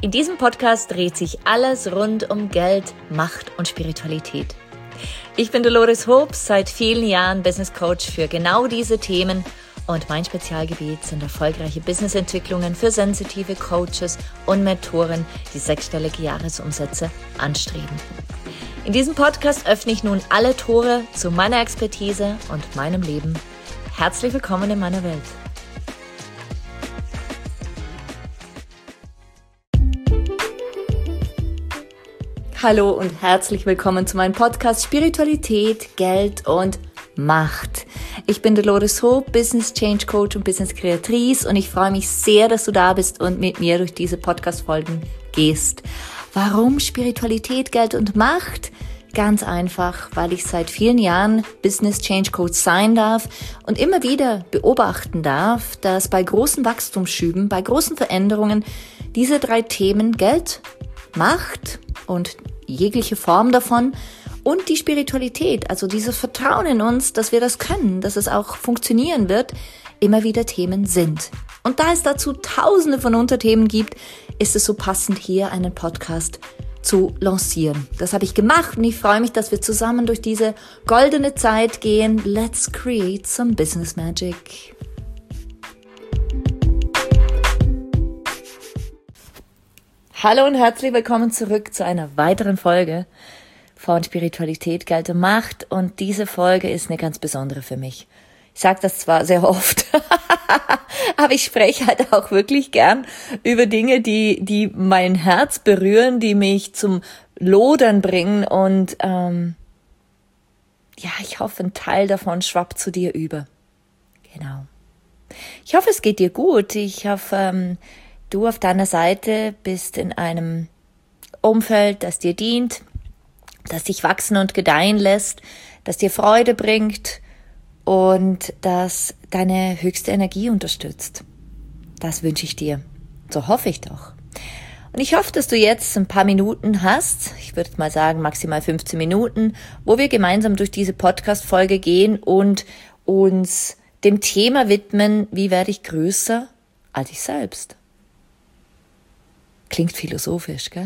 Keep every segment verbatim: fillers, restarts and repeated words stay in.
In diesem Podcast dreht sich alles rund um Geld, Macht und Spiritualität. Ich bin Dolores Hobbs, seit vielen Jahren Business Coach für genau diese Themen und mein Spezialgebiet sind erfolgreiche Businessentwicklungen für sensitive Coaches und Mentoren, die sechsstellige Jahresumsätze anstreben. In diesem Podcast öffne ich nun alle Tore zu meiner Expertise und meinem Leben. Herzlich willkommen in meiner Welt. Hallo und herzlich willkommen zu meinem Podcast Spiritualität, Geld und Macht. Ich bin Dolores Hobbs, Business Change Coach und Business Kreatrice und ich freue mich sehr, dass du da bist und mit mir durch diese Podcast-Folgen gehst. Warum Spiritualität, Geld und Macht? Ganz einfach, weil ich seit vielen Jahren Business Change Coach sein darf und immer wieder beobachten darf, dass bei großen Wachstumsschüben, bei großen Veränderungen diese drei Themen Geld, Macht und jegliche Form davon und die Spiritualität, also dieses Vertrauen in uns, dass wir das können, dass es auch funktionieren wird, immer wieder Themen sind. Und da es dazu tausende von Unterthemen gibt, ist es so passend, hier einen Podcast zu lancieren. Das habe ich gemacht und ich freue mich, dass wir zusammen durch diese goldene Zeit gehen. Let's create some business magic. Hallo und herzlich willkommen zurück zu einer weiteren Folge von Spiritualität, Geld und Macht. Und diese Folge ist eine ganz besondere für mich. Ich sage das zwar sehr oft, aber ich spreche halt auch wirklich gern über Dinge, die die mein Herz berühren, die mich zum Lodern bringen. Und ähm, ja, ich hoffe, ein Teil davon schwappt zu dir über. Genau. Ich hoffe, es geht dir gut. Ich hoffe, ähm, du auf deiner Seite bist in einem Umfeld, das dir dient, das dich wachsen und gedeihen lässt, das dir Freude bringt und das deine höchste Energie unterstützt. Das wünsche ich dir. So hoffe ich doch. Und ich hoffe, dass du jetzt ein paar Minuten hast, ich würde mal sagen maximal fünfzehn Minuten, wo wir gemeinsam durch diese Podcast-Folge gehen und uns dem Thema widmen, wie werde ich größer als ich selbst? Klingt philosophisch, gell?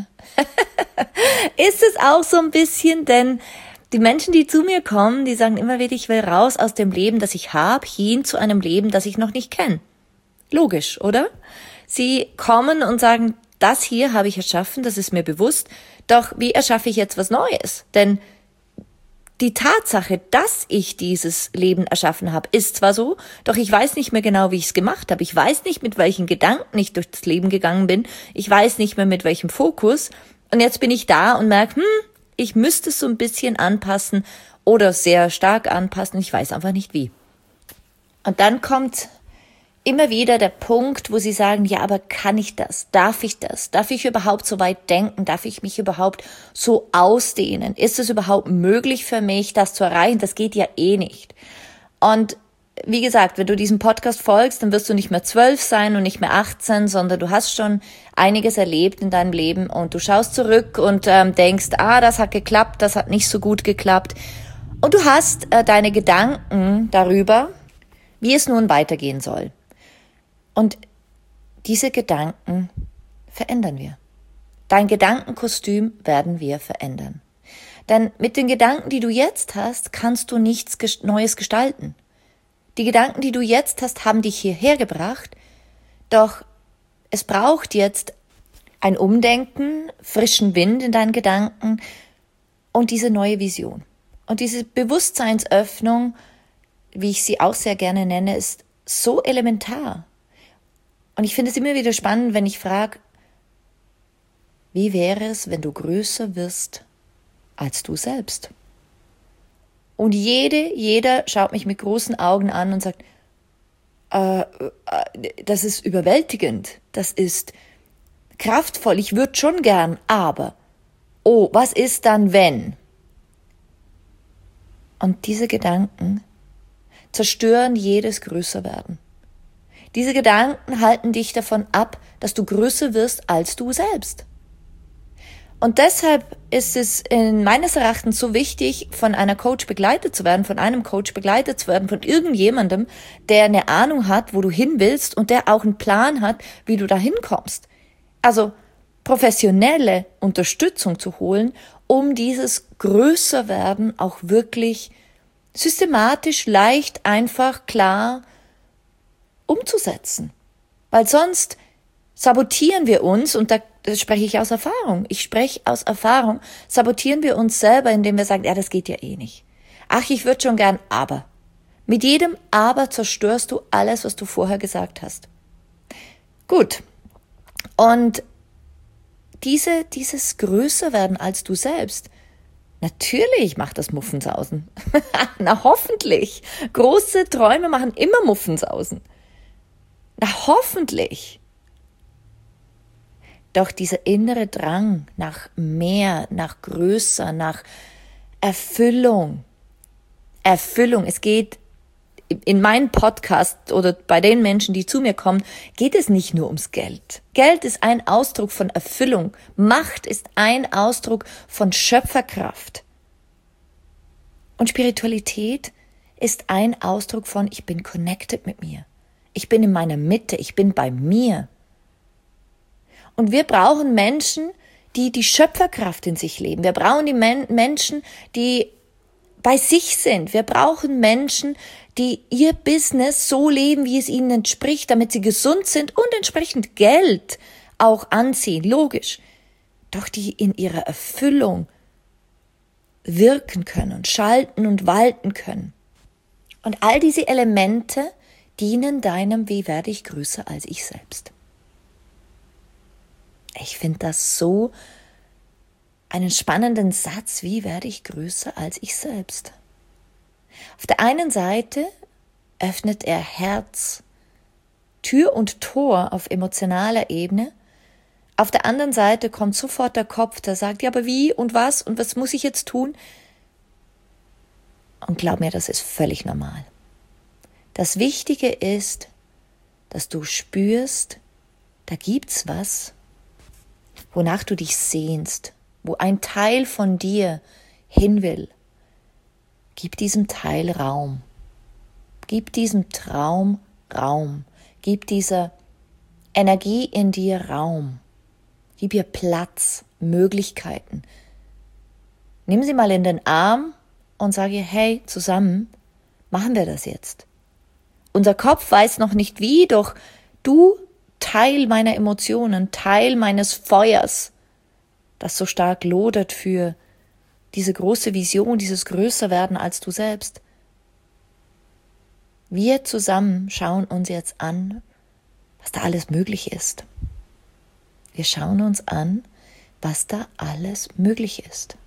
Ist es auch so ein bisschen, denn die Menschen, die zu mir kommen, die sagen immer wieder, ich will raus aus dem Leben, das ich habe, hin zu einem Leben, das ich noch nicht kenne. Logisch, oder? Sie kommen und sagen, das hier habe ich erschaffen, das ist mir bewusst, doch wie erschaffe ich jetzt was Neues? Denn die Tatsache, dass ich dieses Leben erschaffen habe, ist zwar so, doch ich weiß nicht mehr genau, wie ich es gemacht habe. Ich weiß nicht, mit welchen Gedanken ich durchs Leben gegangen bin. Ich weiß nicht mehr, mit welchem Fokus. Und jetzt bin ich da und merke, hm, ich müsste es so ein bisschen anpassen oder sehr stark anpassen. Ich weiß einfach nicht wie. Und dann kommt immer wieder der Punkt, wo sie sagen, ja, aber kann ich das? Darf ich das? Darf ich überhaupt so weit denken? Darf ich mich überhaupt so ausdehnen? Ist es überhaupt möglich für mich, das zu erreichen? Das geht ja eh nicht. Und wie gesagt, wenn du diesem Podcast folgst, dann wirst du nicht mehr zwölf sein und nicht mehr achtzehn, sondern du hast schon einiges erlebt in deinem Leben und du schaust zurück und ähm, denkst, ah, das hat geklappt, das hat nicht so gut geklappt. Und du hast äh, deine Gedanken darüber, wie es nun weitergehen soll. Und diese Gedanken verändern wir. Dein Gedankenkostüm werden wir verändern. Denn mit den Gedanken, die du jetzt hast, kannst du nichts Neues gestalten. Die Gedanken, die du jetzt hast, haben dich hierher gebracht, doch es braucht jetzt ein Umdenken, frischen Wind in deinen Gedanken und diese neue Vision. Und diese Bewusstseinsöffnung, wie ich sie auch sehr gerne nenne, ist so elementar. Und ich finde es immer wieder spannend, wenn ich frage, wie wäre es, wenn du größer wirst als du selbst? Und jede, jeder schaut mich mit großen Augen an und sagt, äh, äh, das ist überwältigend, das ist kraftvoll, ich würde schon gern, aber, oh, was ist dann, wenn? Und diese Gedanken zerstören jedes Größerwerden. Diese Gedanken halten dich davon ab, dass du größer wirst als du selbst. Und deshalb ist es in meines Erachtens so wichtig, von einer Coach begleitet zu werden, von einem Coach begleitet zu werden, von irgendjemandem, der eine Ahnung hat, wo du hin willst und der auch einen Plan hat, wie du da hinkommst. Also professionelle Unterstützung zu holen, um dieses Größerwerden auch wirklich systematisch, leicht, einfach, klar umzusetzen. Weil sonst sabotieren wir uns, und da das spreche ich aus Erfahrung, ich spreche aus Erfahrung, sabotieren wir uns selber, indem wir sagen, ja, das geht ja eh nicht. Ach, ich würde schon gern, aber. Mit jedem Aber zerstörst du alles, was du vorher gesagt hast. Gut. Und diese, dieses Größerwerden als du selbst, natürlich macht das Muffensausen. Na, hoffentlich. Große Träume machen immer Muffensausen. Na, hoffentlich. Doch dieser innere Drang nach mehr, nach größer, nach Erfüllung, Erfüllung, es geht in meinem Podcast oder bei den Menschen, die zu mir kommen, geht es nicht nur ums Geld. Geld ist ein Ausdruck von Erfüllung. Macht ist ein Ausdruck von Schöpferkraft. Und Spiritualität ist ein Ausdruck von, ich bin connected mit mir. Ich bin in meiner Mitte, ich bin bei mir. Und wir brauchen Menschen, die die Schöpferkraft in sich leben. Wir brauchen die Men- Menschen, die bei sich sind. Wir brauchen Menschen, die ihr Business so leben, wie es ihnen entspricht, damit sie gesund sind und entsprechend Geld auch anziehen. Logisch. Doch die in ihrer Erfüllung wirken können und schalten und walten können. Und all diese Elemente dienen deinem Wie werde ich größer als ich selbst. Ich finde das so einen spannenden Satz, wie werde ich größer als ich selbst? Auf der einen Seite öffnet er Herz, Tür und Tor auf emotionaler Ebene. Auf der anderen Seite kommt sofort der Kopf, der sagt, ja, aber wie und was und was muss ich jetzt tun? Und glaub mir, das ist völlig normal. Das Wichtige ist, dass du spürst, da gibt's was, wonach du dich sehnst, wo ein Teil von dir hin will. Gib diesem Teil Raum. Gib diesem Traum Raum. Gib dieser Energie in dir Raum. Gib ihr Platz, Möglichkeiten. Nimm sie mal in den Arm und sag ihr, hey, zusammen machen wir das jetzt. Unser Kopf weiß noch nicht wie, doch du, Teil meiner Emotionen, Teil meines Feuers, das so stark lodert für diese große Vision, dieses Größerwerden als du selbst. Wir zusammen schauen uns jetzt an, was da alles möglich ist. Wir schauen uns an, was da alles möglich ist.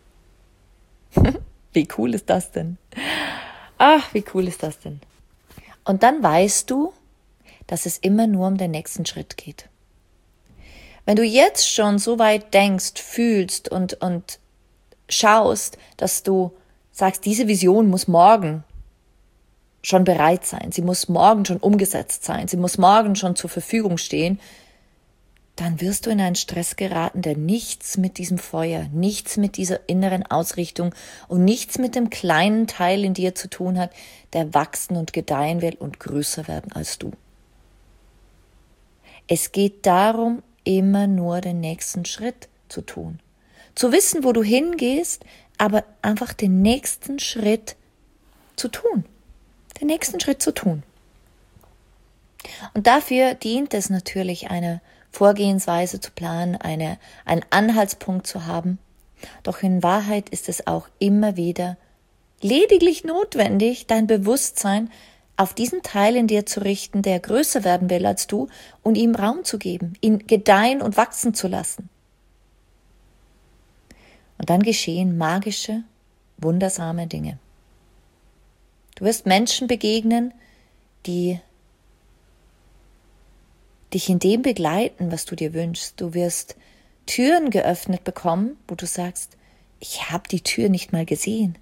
Wie cool ist das denn? Ach, wie cool ist das denn? Und dann weißt du, dass es immer nur um den nächsten Schritt geht. Wenn du jetzt schon so weit denkst, fühlst und, und schaust, dass du sagst, diese Vision muss morgen schon bereit sein, sie muss morgen schon umgesetzt sein, sie muss morgen schon zur Verfügung stehen, dann wirst du in einen Stress geraten, der nichts mit diesem Feuer, nichts mit dieser inneren Ausrichtung und nichts mit dem kleinen Teil in dir zu tun hat, der wachsen und gedeihen will und größer werden als du. Es geht darum, immer nur den nächsten Schritt zu tun. Zu wissen, wo du hingehst, aber einfach den nächsten Schritt zu tun. Den nächsten Schritt zu tun. Und dafür dient es natürlich, eine Vorgehensweise zu planen, eine, einen Anhaltspunkt zu haben. Doch in Wahrheit ist es auch immer wieder lediglich notwendig, dein Bewusstsein auf diesen Teil in dir zu richten, der größer werden will als du, und ihm Raum zu geben, ihn gedeihen und wachsen zu lassen. Und dann geschehen magische, wundersame Dinge. Du wirst Menschen begegnen, die dich in dem begleiten, was du dir wünschst. Du wirst Türen geöffnet bekommen, wo du sagst, ich habe die Tür nicht mal gesehen.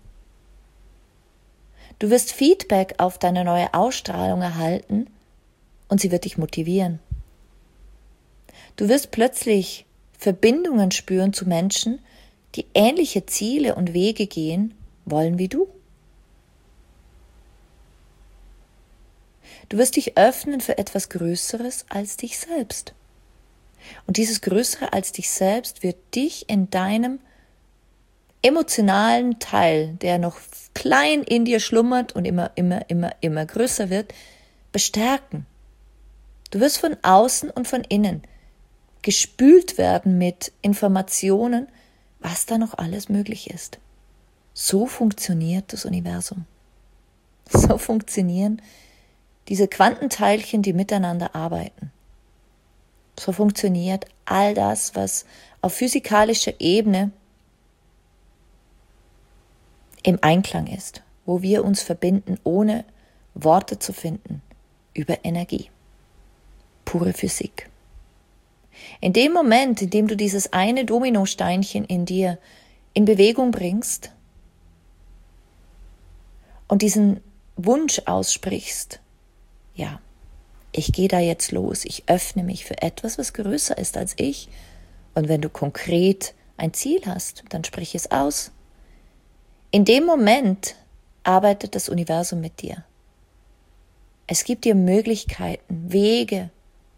Du wirst Feedback auf deine neue Ausstrahlung erhalten und sie wird dich motivieren. Du wirst plötzlich Verbindungen spüren zu Menschen, die ähnliche Ziele und Wege gehen wollen wie du. Du wirst dich öffnen für etwas Größeres als dich selbst. Und dieses Größere als dich selbst wird dich in deinem emotionalen Teil, der noch klein in dir schlummert und immer, immer, immer, immer größer wird, bestärken. Du wirst von außen und von innen gespült werden mit Informationen, was da noch alles möglich ist. So funktioniert das Universum. So funktionieren diese Quantenteilchen, die miteinander arbeiten. So funktioniert all das, was auf physikalischer Ebene im Einklang ist, wo wir uns verbinden, ohne Worte zu finden, über Energie. Pure Physik. In dem Moment, in dem du dieses eine Dominosteinchen in dir in Bewegung bringst und diesen Wunsch aussprichst, ja, ich gehe da jetzt los, ich öffne mich für etwas, was größer ist als ich. Und wenn du konkret ein Ziel hast, dann sprich es aus. In dem Moment arbeitet das Universum mit dir. Es gibt dir Möglichkeiten, Wege,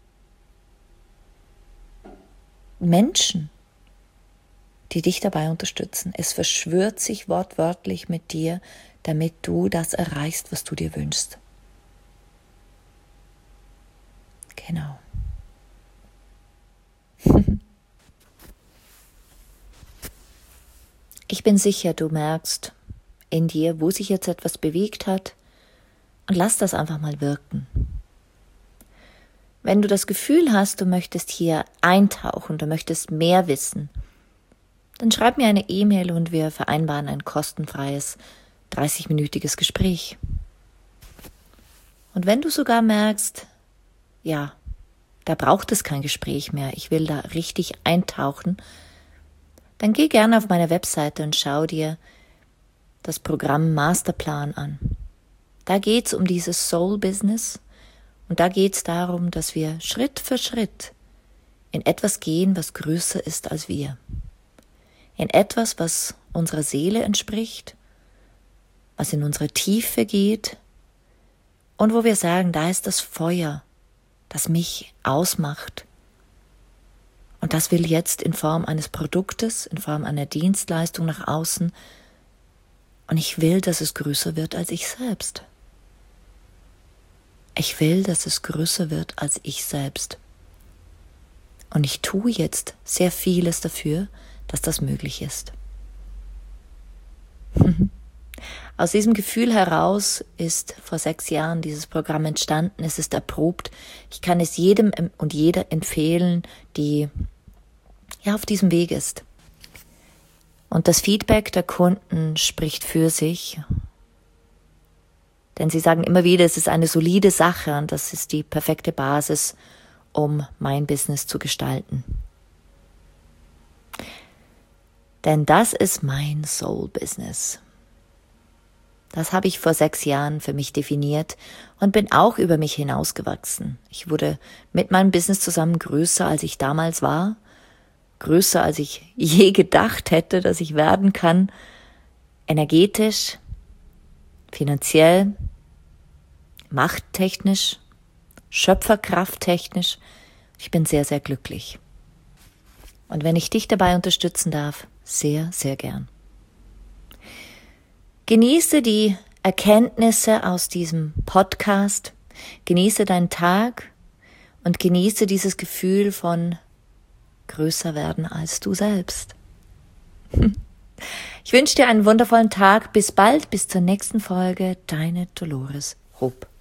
Menschen, die dich dabei unterstützen. Es verschwört sich wortwörtlich mit dir, damit du das erreichst, was du dir wünschst. Genau. Ich bin sicher, du merkst in dir, wo sich jetzt etwas bewegt hat, und lass das einfach mal wirken. Wenn du das Gefühl hast, du möchtest hier eintauchen, du möchtest mehr wissen, dann schreib mir eine E-Mail und wir vereinbaren ein kostenfreies dreißig-minütiges Gespräch. Und wenn du sogar merkst, ja, da braucht es kein Gespräch mehr, ich will da richtig eintauchen, dann geh gerne auf meine Webseite und schau dir das Programm Masterplan an. Da geht's um dieses Soul-Business und da geht's darum, dass wir Schritt für Schritt in etwas gehen, was größer ist als wir. In etwas, was unserer Seele entspricht, was in unsere Tiefe geht und wo wir sagen, da ist das Feuer, das mich ausmacht. Und das will jetzt in Form eines Produktes, in Form einer Dienstleistung nach außen. Und ich will, dass es größer wird als ich selbst. Ich will, dass es größer wird als ich selbst. Und ich tue jetzt sehr vieles dafür, dass das möglich ist. Aus diesem Gefühl heraus ist vor sechs Jahren dieses Programm entstanden. Es ist erprobt. Ich kann es jedem und jeder empfehlen, die ja auf diesem Weg ist. Und das Feedback der Kunden spricht für sich. Denn sie sagen immer wieder, es ist eine solide Sache und das ist die perfekte Basis, um mein Business zu gestalten. Denn das ist mein Soul-Business. Das habe ich vor sechs Jahren für mich definiert und bin auch über mich hinausgewachsen. Ich wurde mit meinem Business zusammen größer, als ich damals war, größer, als ich je gedacht hätte, dass ich werden kann, energetisch, finanziell, machttechnisch, schöpferkrafttechnisch. Ich bin sehr, sehr glücklich. Und wenn ich dich dabei unterstützen darf, sehr, sehr gern. Genieße die Erkenntnisse aus diesem Podcast, genieße deinen Tag und genieße dieses Gefühl von größer werden als du selbst. Ich wünsche dir einen wundervollen Tag. Bis bald, bis zur nächsten Folge. Deine Dolores Rupp.